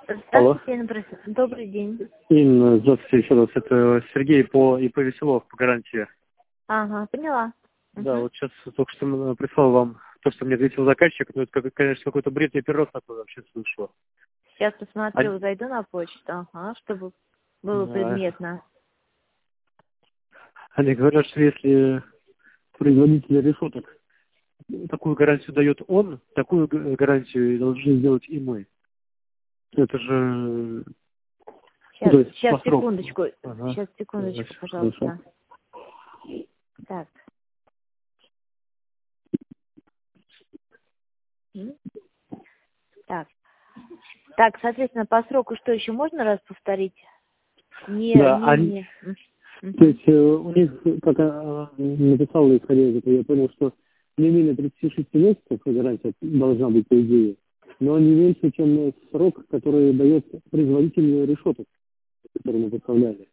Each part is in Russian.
Алло. Здравствуйте, добрый день. Инна, здравствуйте еще раз. Это Сергей по ИП Веселов, по гарантии. Ага, поняла. Да, Угу. вот сейчас только что прислал вам то, что мне ответил заказчик. Ну, это, конечно, какой-то бред, я первый раз такой вообще слышу. Сейчас А, посмотрю, зайду на почту, ага, чтобы было да, предметно. они говорят, что если производитель решеток такую гарантию дает он, такую гарантию должны сделать и мы. Это же, ну, то есть по Сейчас, сроку. секундочку, Ага. сейчас, секундочку, Хорошо. пожалуйста. Так. М? Так. Так, соответственно, по сроку что еще можно раз повторить? Да, они, Не. то Мгм. есть у них, как написала, исходя из этого, я понял, что не менее 36 месяцев гарантия должна быть, по идее, но не меньше, чем срок, который дает производитель решеток, который мы поставляли.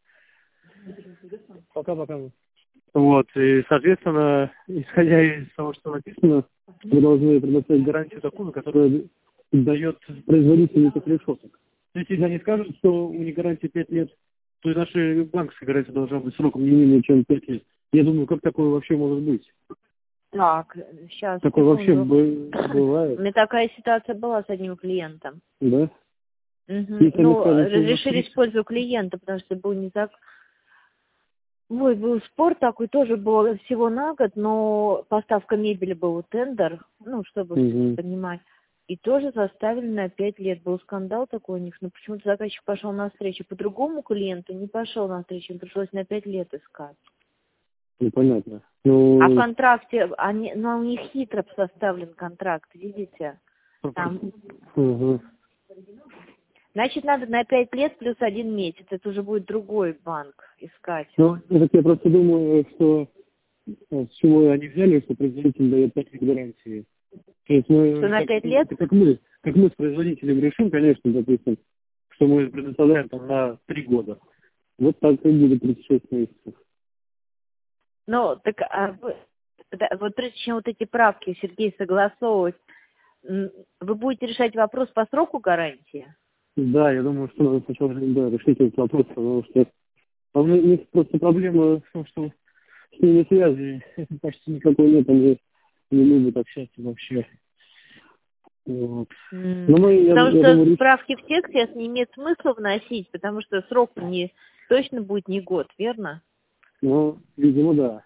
Пока. Вот, и, соответственно, исходя из того, что написано, мы должны предоставить гарантию такую, которая дает производитель этих решеток. То есть, если они скажут, что у них гарантия 5 лет, то и наша банковская гарантия должна быть сроком не менее чем 5 лет. Я думаю, как такое вообще может быть? Так, сейчас, Такое вообще секунду. У бывает, меня такая ситуация была с одним клиентом. да? Мгм. Если они Ну, скажут, что у нас разрешили 30... использовать клиента, потому что был не так. Ой, был спор такой, тоже был всего на год, но поставка мебели был тендер, ну, чтобы Мгм. понимать. И тоже заставили на 5 лет. Был скандал такой у них, но почему-то заказчик пошел навстречу. По другому клиенту не пошел навстречу, им пришлось на 5 лет искать. Непонятно. А в Ну, контракте, у них хитро составлен контракт, видите? Там, мгм. значит, надо на 5 лет плюс 1 месяц. Это уже будет другой банк искать. Ну, это я просто думаю, что с чего они взяли, что производитель дает 5 лет гарантии. То есть Что мы, на 5 лет? это как мы с производителем решим, конечно, допустим, что мы предоставляем там на 3 года. Вот так и будет 36 месяцев. Ну, так вот прежде чем вот эти правки, Сергей, согласовывать, вы будете решать вопрос по сроку гарантии? Да, я думаю, что надо сначала решить этот вопрос, потому что у них просто проблема в том, что с ними связи почти никакой нет, они не любят общаться вообще. Вот. Но Потому я что думаю, справки в тексте не имеет смысла вносить, потому что срок не точно будет не год, верно? видимо, да.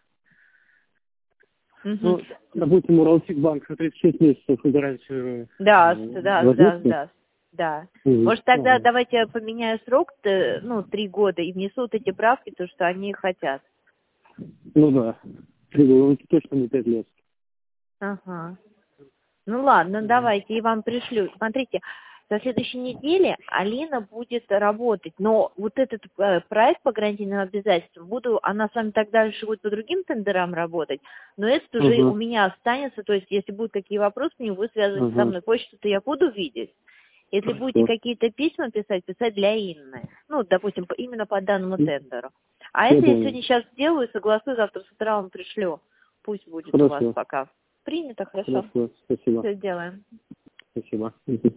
Мгм. Ну, допустим, Уралсиббанк 36 месяцев гарантию Да, возьмете? да. Мгм. Может, тогда Ага. давайте я поменяю срок, 3 года, и внесут эти правки, то, что они хотят. Ну да. 3 года, ну, точно не 5 лет. Ага. Ну ладно, Мгм. давайте, я вам пришлю. Смотрите, на следующей неделе Алина будет работать, но вот этот проект по гарантийным обязательствам, она с вами так дальше будет по другим тендерам работать, но этот уже у Ага. меня останется, то есть если будут какие вопросы, вы связываетесь со Ага. мной, почту-то я буду видеть. Если будете Хорошо. какие-то письма писать для Инны, ну, допустим, именно по данному М, тендеру. А Я это я понял. сегодня сейчас сделаю, согласую, завтра с утра вам пришлю. Пусть будет у вас Хорошо. пока. Принято, хорошо. Хорошо. Спасибо. Все сделаем. Спасибо. Мгм.